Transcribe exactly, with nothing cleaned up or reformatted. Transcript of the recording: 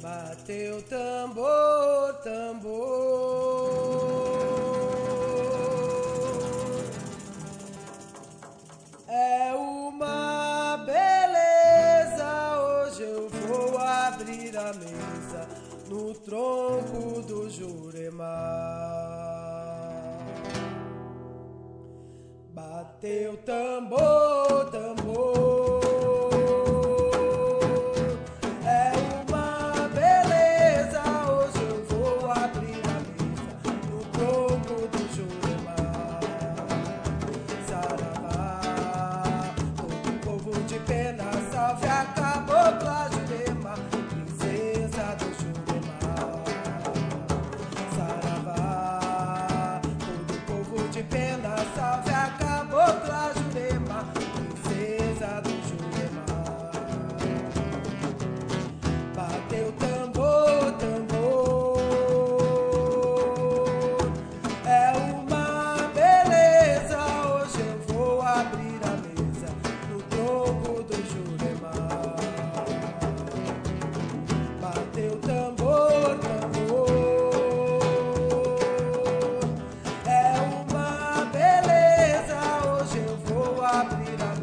Bateu tambor, tambor. É uma beleza, hoje eu vou abrir a mesa no tronco do Jurema. Bateu tambor, tambor. Salve a cabocla Jurema, princesa do Jurema. Saravá, todo povo de pena. Salve a cabocla Jurema, princesa do Jurema. Bateu tambor, tambor. É uma beleza, hoje eu vou abrir a mesa no tronco do Jurema. Bateu tambor, tambor. É uma beleza, hoje eu vou abrir a